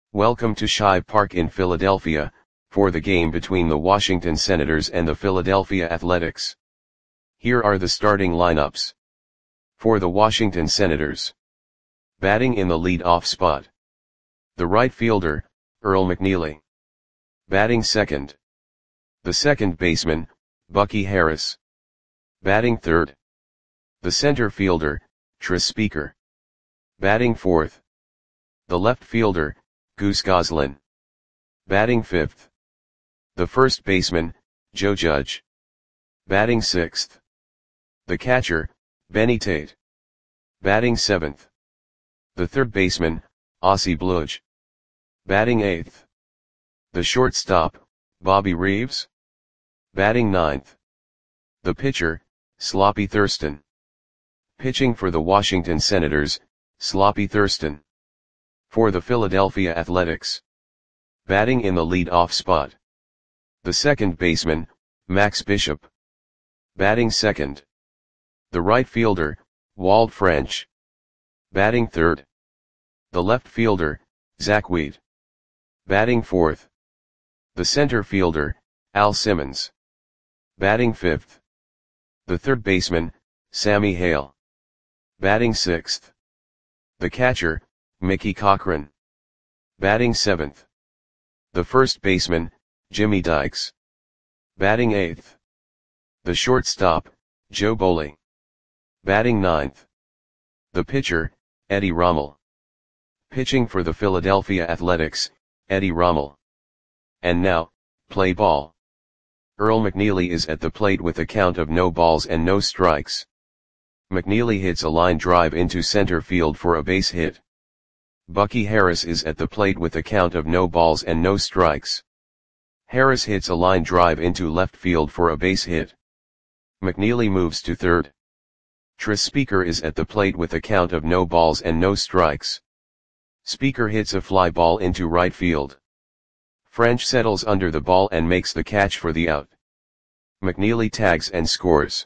Welcome to Shive Park in Philadelphia, for the game between the Washington Senators and the Philadelphia Athletics. Here are the starting lineups. For the Washington Senators. Batting in the lead-off spot. The right fielder, Earl McNeely. Batting second. The second baseman, Bucky Harris. Batting third. The center fielder, Tris Speaker. Batting fourth. The left fielder, Goose Goslin. Batting fifth. The first baseman, Joe Judge. Batting sixth. The catcher, Benny Tate. Batting seventh. The third baseman, Ozzie Bludge. Batting eighth. The shortstop, Bobby Reeves. Batting ninth. The pitcher, Sloppy Thurston. Pitching for the Washington Senators, Sloppy Thurston. For the Philadelphia Athletics. Batting in the lead-off spot. The second baseman, Max Bishop. Batting second. The right fielder, Walt French. Batting third. The left fielder, Zach Wheat. Batting fourth. The center fielder, Al Simmons. Batting fifth. The third baseman, Sammy Hale. Batting sixth. The catcher, Mickey Cochran. Batting seventh. The first baseman, Jimmy Dykes. Batting eighth. The shortstop, Joe Boley. Batting ninth. The pitcher, Eddie Rommel. Pitching for the Philadelphia Athletics, Eddie Rommel. And now, play ball. Earl McNeely is at the plate with a count of no balls and no strikes. McNeely hits a line drive into center field for a base hit. Bucky Harris is at the plate with a count of no balls and no strikes. Harris hits a line drive into left field for a base hit. McNeely moves to third. Tris Speaker is at the plate with a count of no balls and no strikes. Speaker hits a fly ball into right field. French settles under the ball and makes the catch for the out. McNeely tags and scores.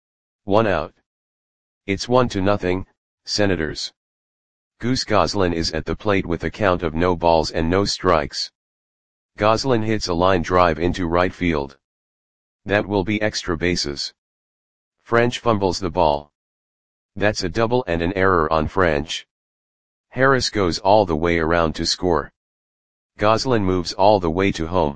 1 out. It's 1-0, Senators. Goose Goslin is at the plate with a count of no balls and no strikes. Goslin hits a line drive into right field. That will be extra bases. French fumbles the ball. That's a double and an error on French. Harris goes all the way around to score. Goslin moves all the way to home.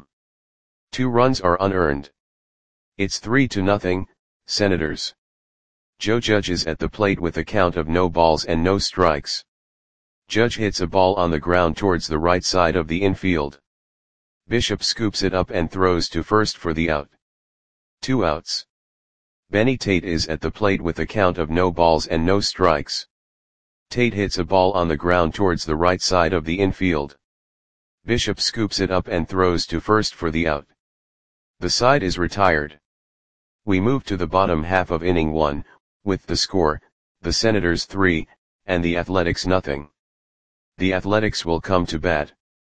2 runs are unearned. It's 3-0, Senators. Joe Judge is at the plate with a count of no balls and no strikes. Judge hits a ball on the ground towards the right side of the infield. Bishop scoops it up and throws to first for the out. 2 outs. Benny Tate is at the plate with a count of no balls and no strikes. Tate hits a ball on the ground towards the right side of the infield. Bishop scoops it up and throws to first for the out. The side is retired. We move to the bottom half of inning 1, with the score, the Senators 3, and the Athletics 0. The Athletics will come to bat.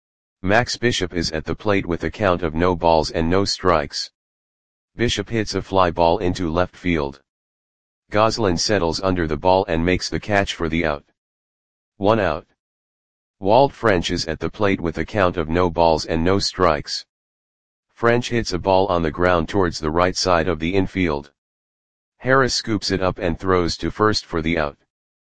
Max Bishop is at the plate with a count of no balls and no strikes. Bishop hits a fly ball into left field. Goslin settles under the ball and makes the catch for the out. 1 out. Walt French is at the plate with a count of no balls and no strikes. French hits a ball on the ground towards the right side of the infield. Harris scoops it up and throws to first for the out.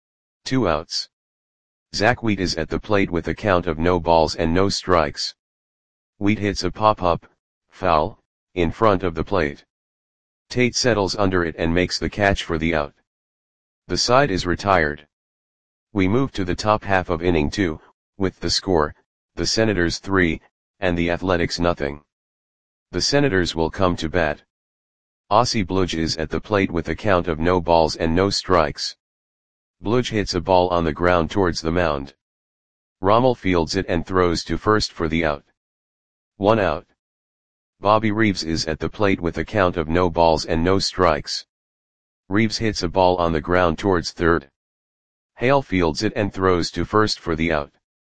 2 outs. Zach Wheat is at the plate with a count of no balls and no strikes. Wheat hits a pop-up, foul, in front of the plate. Tate settles under it and makes the catch for the out. The side is retired. We move to the top half of inning 2, with the score, the Senators 3, and the Athletics 0. The Senators will come to bat. Ozzie Bludge is at the plate with a count of no balls and no strikes. Bludge hits a ball on the ground towards the mound. Rommel fields it and throws to first for the out. 1 out. Bobby Reeves is at the plate with a count of no balls and no strikes. Reeves hits a ball on the ground towards third. Hale fields it and throws to first for the out.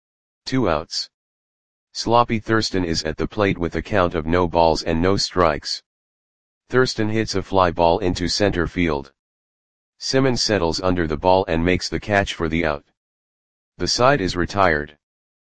2 outs. Sloppy Thurston is at the plate with a count of no balls and no strikes. Thurston hits a fly ball into center field. Simmons settles under the ball and makes the catch for the out. The side is retired.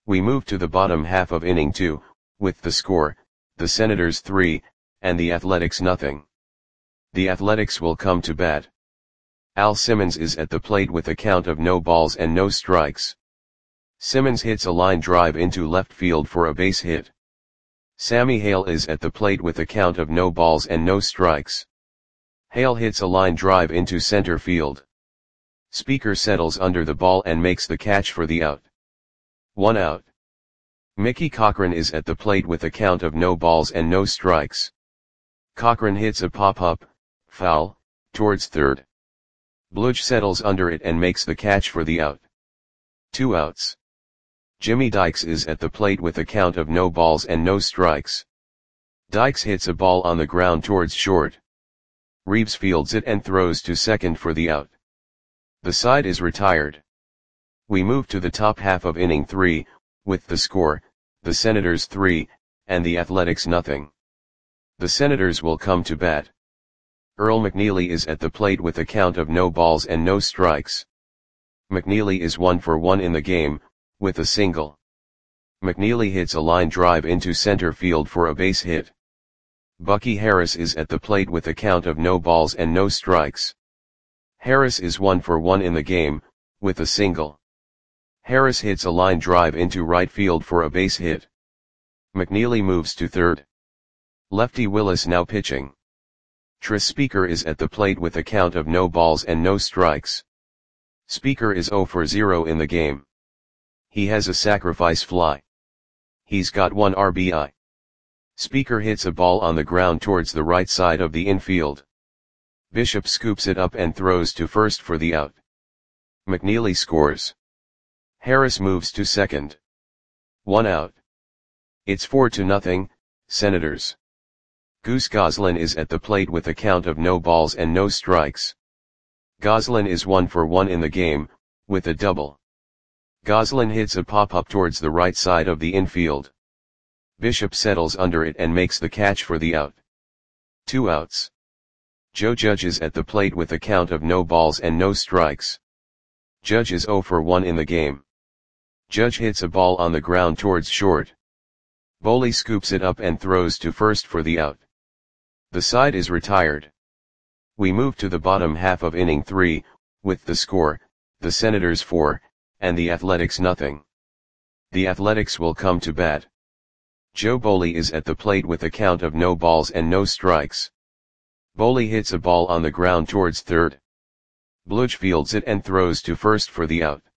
We move to the bottom half of inning 2, with the score, the Senators 3, and the Athletics nothing. The Athletics will come to bat. Al Simmons is at the plate with a count of no balls and no strikes. Simmons hits a line drive into left field for a base hit. Sammy Hale is at the plate with a count of no balls and no strikes. Hale hits a line drive into center field. Speaker settles under the ball and makes the catch for the out. 1 out. Mickey Cochrane is at the plate with a count of no balls and no strikes. Cochrane hits a pop-up, foul, towards third. Bludge settles under it and makes the catch for the out. 2 outs. Jimmy Dykes is at the plate with a count of no balls and no strikes. Dykes hits a ball on the ground towards short. Reeves fields it and throws to second for the out. The side is retired. We move to the top half of inning 3, with the score, the Senators 3, and the Athletics nothing. The Senators will come to bat. Earl McNeely is at the plate with a count of no balls and no strikes. McNeely is 1 for 1 in the game, with a single. McNeely hits a line drive into center field for a base hit. Bucky Harris is at the plate with a count of no balls and no strikes. Harris is 1 for 1 in the game, with a single. Harris hits a line drive into right field for a base hit. McNeely moves to third. Lefty Willis now pitching. Tris Speaker is at the plate with a count of no balls and no strikes. Speaker is 0 for 0 in the game. He has a sacrifice fly. He's got 1 RBI. Speaker hits a ball on the ground towards the right side of the infield. Bishop scoops it up and throws to first for the out. McNeely scores. Harris moves to second. 1 out. It's 4-0, Senators. Goose Goslin is at the plate with a count of no balls and no strikes. Goslin is 1 for 1 in the game, with a double. Goslin hits a pop-up towards the right side of the infield. Bishop settles under it and makes the catch for the out. 2 outs. Joe Judge is at the plate with a count of no balls and no strikes. Judge is 0 for 1 in the game. Judge hits a ball on the ground towards short. Boley scoops it up and throws to first for the out. The side is retired. We move to the bottom half of inning 3, with the score, the Senators 4, and the Athletics nothing. The Athletics will come to bat. Joe Boley is at the plate with a count of no balls and no strikes. Boley hits a ball on the ground towards third. Bludge fields it and throws to first for the out.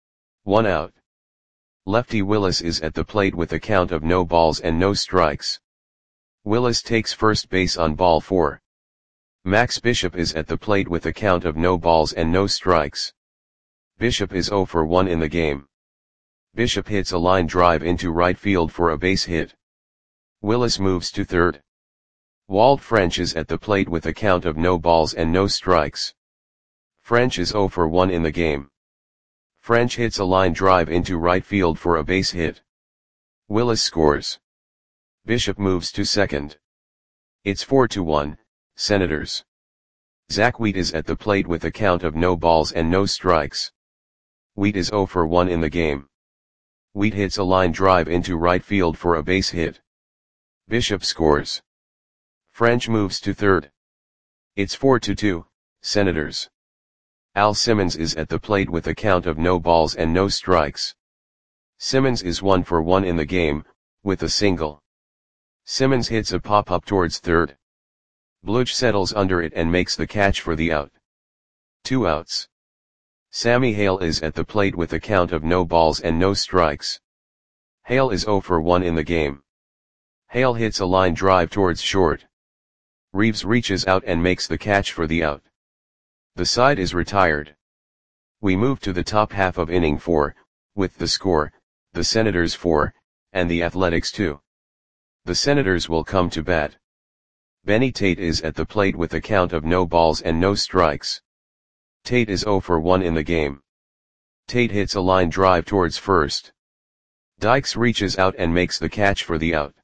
1 out. Lefty Willis is at the plate with a count of no balls and no strikes. Willis takes first base on ball 4. Max Bishop is at the plate with a count of no balls and no strikes. Bishop is 0 for 1 in the game. Bishop hits a line drive into right field for a base hit. Willis moves to third. Walt French is at the plate with a count of no balls and no strikes. French is 0 for 1 in the game. French hits a line drive into right field for a base hit. Willis scores. Bishop moves to second. It's 4-1, Senators. Zach Wheat is at the plate with a count of no balls and no strikes. Wheat is 0 for 1 in the game. Wheat hits a line drive into right field for a base hit. Bishop scores. French moves to third. It's 4-2, Senators. Al Simmons is at the plate with a count of no balls and no strikes. Simmons is 1 for 1 in the game, with a single. Simmons hits a pop-up towards third. Bludge settles under it and makes the catch for the out. 2 outs. Sammy Hale is at the plate with a count of no balls and no strikes. Hale is 0 for 1 in the game. Hale hits a line drive towards short. Reeves reaches out and makes the catch for the out. The side is retired. We move to the top half of inning 4, with the score, the Senators 4, and the Athletics 2. The Senators will come to bat. Benny Tate is at the plate with a count of no balls and no strikes. Tate is 0 for 1 in the game. Tate hits a line drive towards first. Dykes reaches out and makes the catch for the out.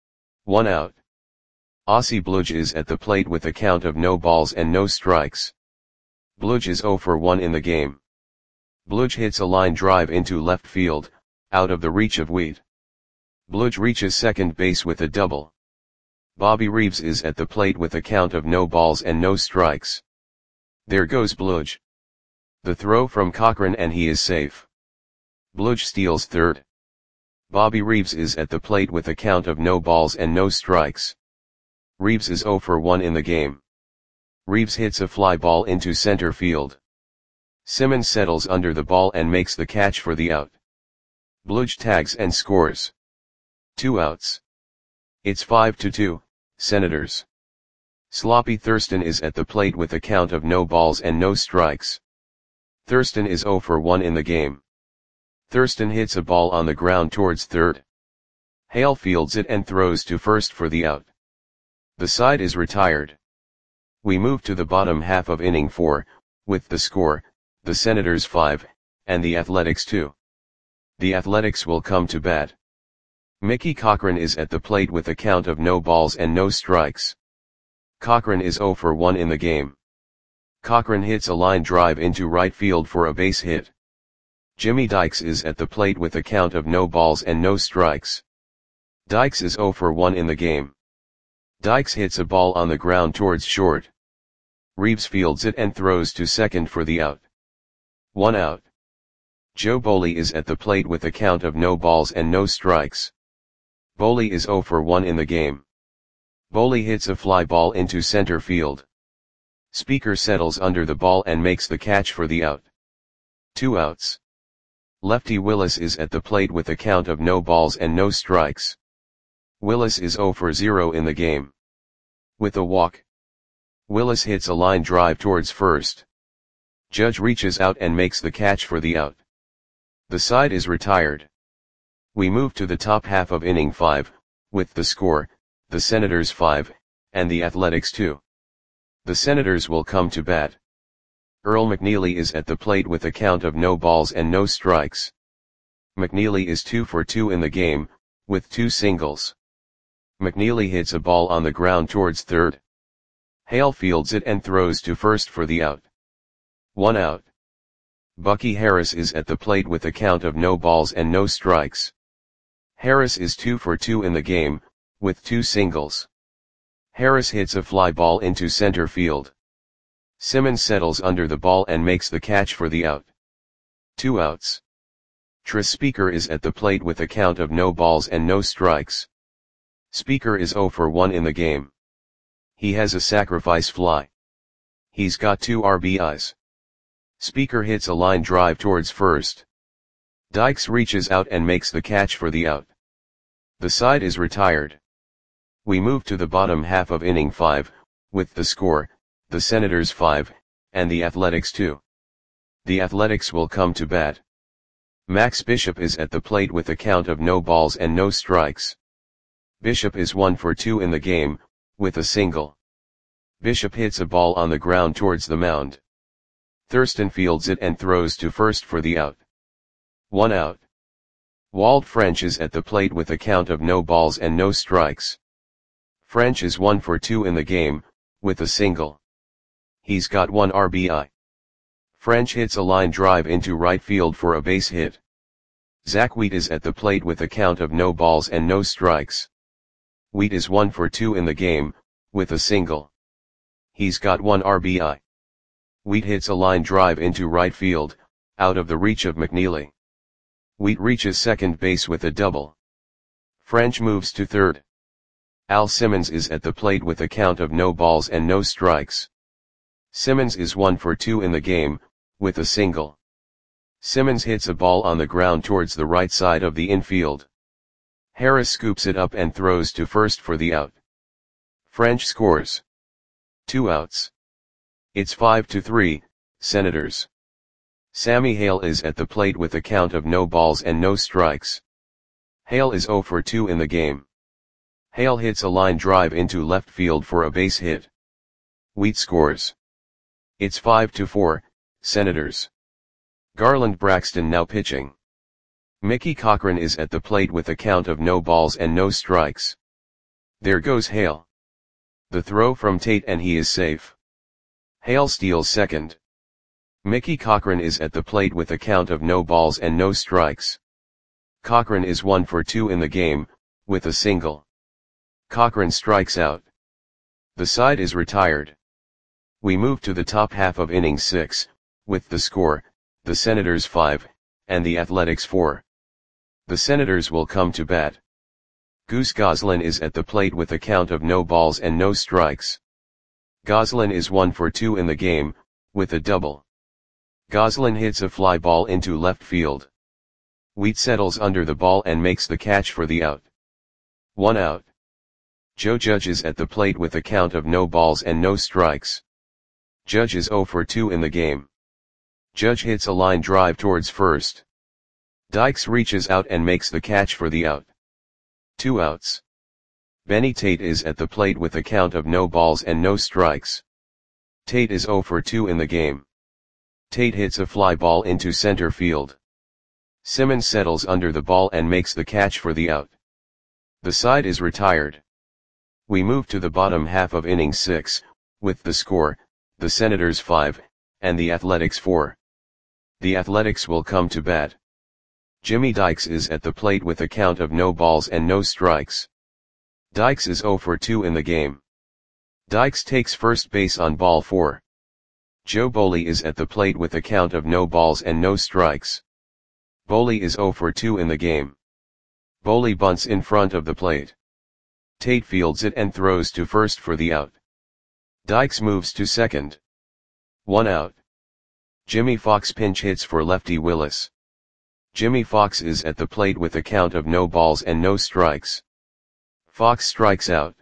1 out. Ossie Bludge is at the plate with a count of no balls and no strikes. Bludge is 0 for 1 in the game. Bludge hits a line drive into left field, out of the reach of Wheat. Bludge reaches second base with a double. Bobby Reeves is at the plate with a count of no balls and no strikes. There goes Bludge. The throw from Cochran and he is safe. Bludge steals third. Bobby Reeves is at the plate with a count of no balls and no strikes. Reeves is 0 for 1 in the game. Reeves hits a fly ball into center field. Simmons settles under the ball and makes the catch for the out. Bludge tags and scores. 2 outs. It's 5-2, Senators. Sloppy Thurston is at the plate with a count of no balls and no strikes. Thurston is 0 for 1 in the game. Thurston hits a ball on the ground towards third. Hale fields it and throws to first for the out. The side is retired. We move to the bottom half of inning 4, with the score, the Senators 5, and the Athletics 2. The Athletics will come to bat. Mickey Cochran is at the plate with a count of no balls and no strikes. Cochran is 0 for 1 in the game. Cochran hits a line drive into right field for a base hit. Jimmy Dykes is at the plate with a count of no balls and no strikes. Dykes is 0 for 1 in the game. Dykes hits a ball on the ground towards short. Reeves fields it and throws to second for the out. 1 out. Joe Boley is at the plate with a count of no balls and no strikes. Boley is 0 for 1 in the game. Boley hits a fly ball into center field. Speaker settles under the ball and makes the catch for the out. 2 outs. Lefty Willis is at the plate with a count of no balls and no strikes. Willis is 0 for 0 in the game. With a walk. Willis hits a line drive towards first. Judge reaches out and makes the catch for the out. The side is retired. We move to the top half of inning 5, with the score, the Senators 5, and the Athletics 2. The Senators will come to bat. Earl McNeely is at the plate with a count of no balls and no strikes. McNeely is 2 for 2 in the game, with 2 singles. McNeely hits a ball on the ground towards third. Hale fields it and throws to first for the out. 1 out. Bucky Harris is at the plate with a count of no balls and no strikes. Harris is 2 for 2 in the game, with 2 singles. Harris hits a fly ball into center field. Simmons settles under the ball and makes the catch for the out. 2 outs. Tris Speaker is at the plate with a count of no balls and no strikes. Speaker is 0 for 1 in the game. He has a sacrifice fly. He's got 2 RBIs. Speaker hits a line drive towards first. Dykes reaches out and makes the catch for the out. The side is retired. We move to the bottom half of inning 5, with the score, the Senators 5, and the Athletics 2. The Athletics will come to bat. Max Bishop is at the plate with a count of no balls and no strikes. Bishop is 1 for 2 in the game, with a single. Bishop hits a ball on the ground towards the mound. Thurston fields it and throws to first for the out. 1 out. Walt French is at the plate with a count of no balls and no strikes. French is 1 for 2 in the game, with a single. He's got 1 RBI. French hits a line drive into right field for a base hit. Zach Wheat is at the plate with a count of no balls and no strikes. Wheat is 1 for 2 in the game, with a single. He's got 1 RBI. Wheat hits a line drive into right field, out of the reach of McNeely. Wheat reaches second base with a double. French moves to third. Al Simmons is at the plate with a count of no balls and no strikes. Simmons is 1 for 2 in the game, with a single. Simmons hits a ball on the ground towards the right side of the infield. Harris scoops it up and throws to first for the out. French scores. 2 outs. It's 5-3, Senators. Sammy Hale is at the plate with a count of no balls and no strikes. Hale is 0 for 2 in the game. Hale hits a line drive into left field for a base hit. Wheat scores. It's 5-4, Senators. Garland Braxton now pitching. Mickey Cochran is at the plate with a count of no balls and no strikes. There goes Hale. The throw from Tate and he is safe. Hale steals second. Mickey Cochran is at the plate with a count of no balls and no strikes. Cochran is 1 for 2 in the game, with a single. Cochran strikes out. The side is retired. We move to the top half of inning 6, with the score, the Senators 5, and the Athletics 4. The Senators will come to bat. Goose Goslin is at the plate with a count of no balls and no strikes. Goslin is 1 for 2 in the game, with a double. Goslin hits a fly ball into left field. Wheat settles under the ball and makes the catch for the out. 1 out. Joe Judge is at the plate with a count of no balls and no strikes. Judge is 0 for 2 in the game. Judge hits a line drive towards first. Dykes reaches out and makes the catch for the out. 2 outs. Benny Tate is at the plate with a count of no balls and no strikes. Tate is 0 for 2 in the game. Tate hits a fly ball into center field. Simmons settles under the ball and makes the catch for the out. The side is retired. We move to the bottom half of inning 6, with the score, the Senators 5, and the Athletics 4. The Athletics will come to bat. Jimmy Dykes is at the plate with a count of no balls and no strikes. Dykes is 0 for 2 in the game. Dykes takes first base on ball 4. Joe Boley is at the plate with a count of no balls and no strikes. Boley is 0 for 2 in the game. Boley bunts in front of the plate. Tate fields it and throws to first for the out. Dykes moves to second. 1 out. Jimmy Fox pinch hits for lefty Willis. Jimmy Fox is at the plate with a count of no balls and no strikes. Fox strikes out.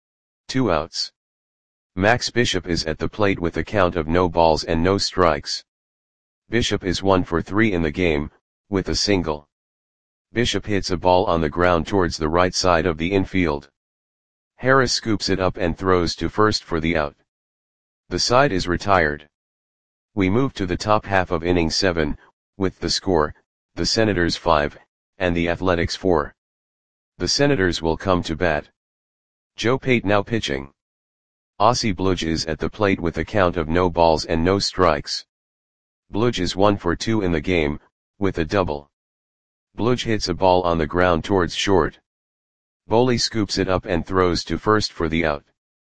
2 outs. Max Bishop is at the plate with a count of no balls and no strikes. Bishop is 1 for 3 in the game, with a single. Bishop hits a ball on the ground towards the right side of the infield. Harris scoops it up and throws to first for the out. The side is retired. We move to the top half of inning 7, with the score, the Senators 5, and the Athletics 4. The Senators will come to bat. Joe Pate now pitching. Ossie Bludge is at the plate with a count of no balls and no strikes. Bludge is 1 for 2 in the game, with a double. Bludge hits a ball on the ground towards short. Boley scoops it up and throws to first for the out.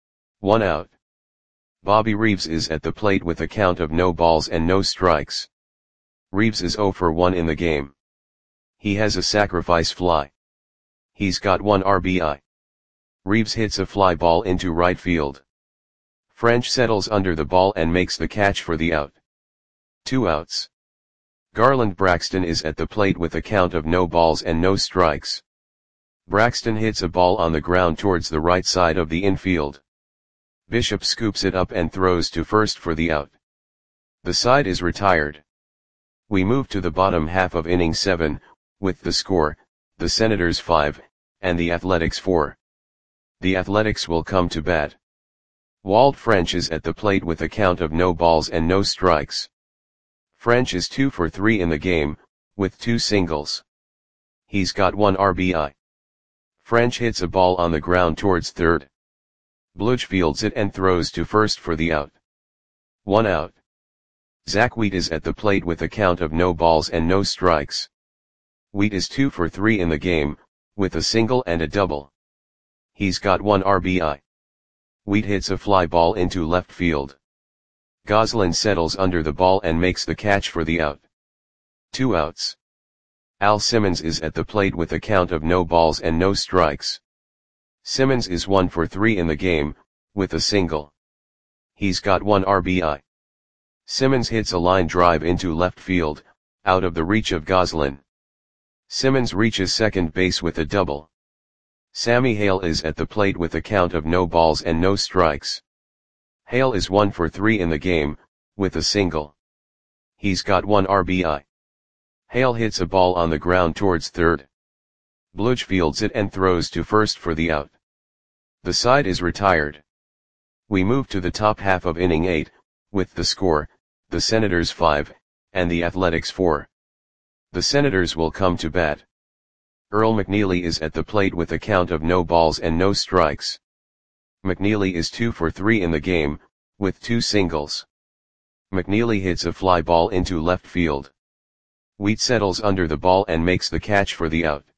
1 out. Bobby Reeves is at the plate with a count of no balls and no strikes. Reeves is 0 for 1 in the game. He has a sacrifice fly. He's got 1 RBI. Reeves hits a fly ball into right field. French settles under the ball and makes the catch for the out. 2 outs. Garland Braxton is at the plate with a count of no balls and no strikes. Braxton hits a ball on the ground towards the right side of the infield. Bishop scoops it up and throws to first for the out. The side is retired. We move to the bottom half of inning 7, with the score, the Senators 5, and the Athletics 4. The Athletics will come to bat. Walt French is at the plate with a count of no balls and no strikes. French is 2 for 3 in the game, with 2 singles. He's got 1 RBI. French hits a ball on the ground towards third. Bludge fields it and throws to first for the out. 1 out. Zach Wheat is at the plate with a count of no balls and no strikes. Wheat is 2 for 3 in the game, with a single and a double. He's got 1 RBI. Wheat hits a fly ball into left field. Goslin settles under the ball and makes the catch for the out. 2 outs. Al Simmons is at the plate with a count of no balls and no strikes. Simmons is 1 for 3 in the game, with a single. He's got 1 RBI. Simmons hits a line drive into left field, out of the reach of Goslin. Simmons reaches second base with a double. Sammy Hale is at the plate with a count of no balls and no strikes. Hale is 1 for 3 in the game, with a single. He's got 1 RBI. Hale hits a ball on the ground towards third. Bludge fields it and throws to first for the out. The side is retired. We move to the top half of inning 8, with the score, the Senators 5, and the Athletics 4. The Senators will come to bat. Earl McNeely is at the plate with a count of no balls and no strikes. McNeely is 2 for 3 in the game, with 2 singles. McNeely hits a fly ball into left field. Wheat settles under the ball and makes the catch for the out.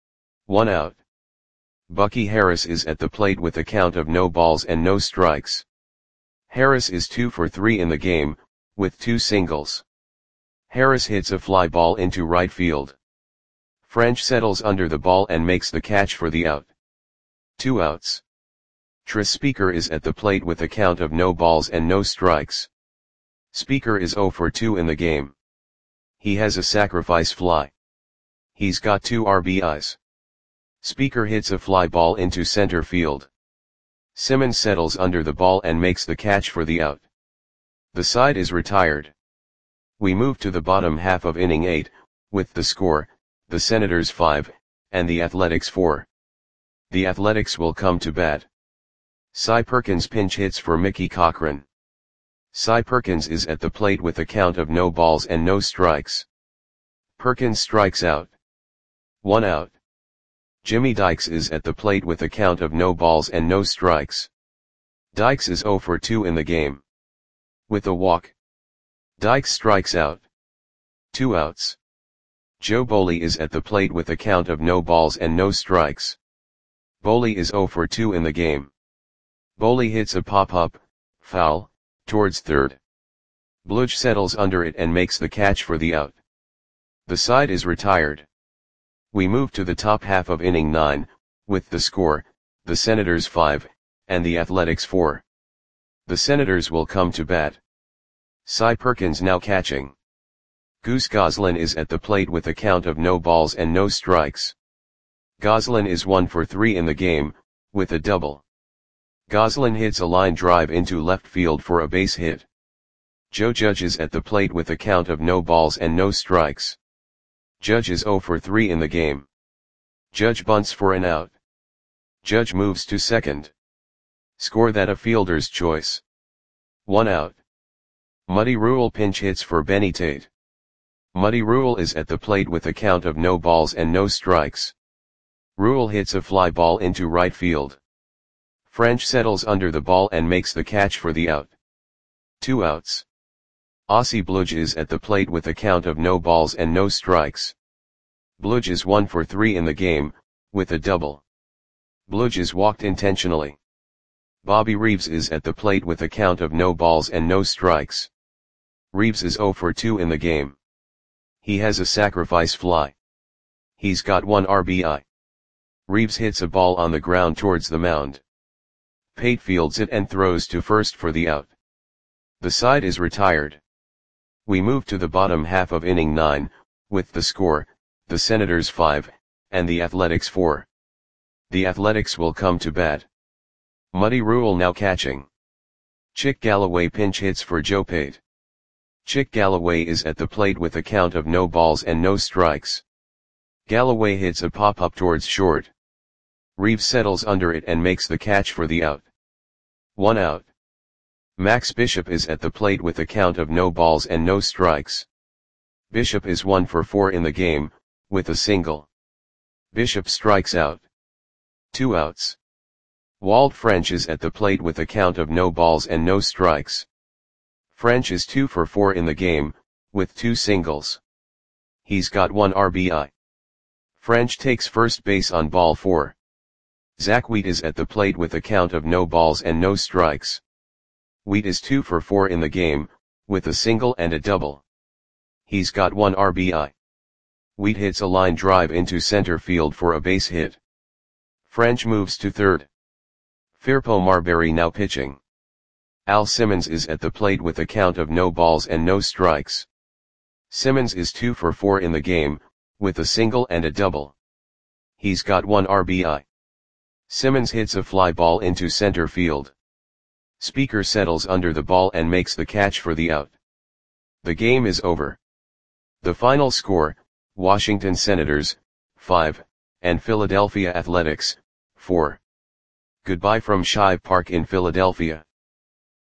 1 out. Bucky Harris is at the plate with a count of no balls and no strikes. Harris is 2 for 3 in the game, with 2 singles. Harris hits a fly ball into right field. French settles under the ball and makes the catch for the out. 2 outs. Tris Speaker is at the plate with a count of no balls and no strikes. Speaker is 0 for 2 in the game. He has a sacrifice fly. He's got 2 RBIs. Speaker hits a fly ball into center field. Simmons settles under the ball and makes the catch for the out. The side is retired. We move to the bottom half of inning 8, with the score, the Senators 5, and the Athletics 4. The Athletics will come to bat. Cy Perkins pinch hits for Mickey Cochran. Cy Perkins is at the plate with a count of no balls and no strikes. Perkins strikes out. 1 out. Jimmy Dykes is at the plate with a count of no balls and no strikes. Dykes is 0 for 2 in the game. With a walk. Dykes strikes out. 2 outs. Joe Boley is at the plate with a count of no balls and no strikes. Boley is 0 for 2 in the game. Boley hits a pop-up, foul, towards third. Bludge settles under it and makes the catch for the out. The side is retired. We move to the top half of inning 9, with the score, the Senators 5, and the Athletics 4. The Senators will come to bat. Cy Perkins now catching. Goose Goslin is at the plate with a count of no balls and no strikes. Goslin is 1 for 3 in the game, with a double. Goslin hits a line drive into left field for a base hit. Joe Judge is at the plate with a count of no balls and no strikes. Judge is 0 for 3 in the game. Judge bunts for an out. Judge moves to second. Score that a fielder's choice. 1 out. Muddy Rule pinch hits for Benny Tate. Muddy Rule is at the plate with a count of no balls and no strikes. Rule hits a fly ball into right field. French settles under the ball and makes the catch for the out. 2 outs. Aussie Bludge is at the plate with a count of no balls and no strikes. Bludge is 1 for 3 in the game, with a double. Bludge is walked intentionally. Bobby Reeves is at the plate with a count of no balls and no strikes. Reeves is 0 for 2 in the game. He has a sacrifice fly. He's got 1 RBI. Reeves hits a ball on the ground towards the mound. Pate fields it and throws to first for the out. The side is retired. We move to the bottom half of inning 9, with the score, the Senators 5, and the Athletics 4. The Athletics will come to bat. Muddy Rule now catching. Chick Galloway pinch hits for Joe Pate. Chick Galloway is at the plate with a count of no balls and no strikes. Galloway hits a pop-up towards short. Reeves settles under it and makes the catch for the out. 1 out. Max Bishop is at the plate with a count of no balls and no strikes. Bishop is 1 for 4 in the game, with a single. Bishop strikes out. 2 outs. Walt French is at the plate with a count of no balls and no strikes. French is 2 for 4 in the game, with 2 singles. He's got 1 RBI. French takes first base on ball 4. Zach Wheat is at the plate with a count of no balls and no strikes. Wheat is 2 for 4 in the game, with a single and a double. He's got 1 RBI. Wheat hits a line drive into center field for a base hit. French moves to third. Firpo Marbury now pitching. Al Simmons is at the plate with a count of no balls and no strikes. Simmons is 2 for 4 in the game, with a single and a double. He's got 1 RBI. Simmons hits a fly ball into center field. Speaker settles under the ball and makes the catch for the out. The game is over. The final score, Washington Senators, 5, and Philadelphia Athletics, 4. Goodbye from Shive Park in Philadelphia.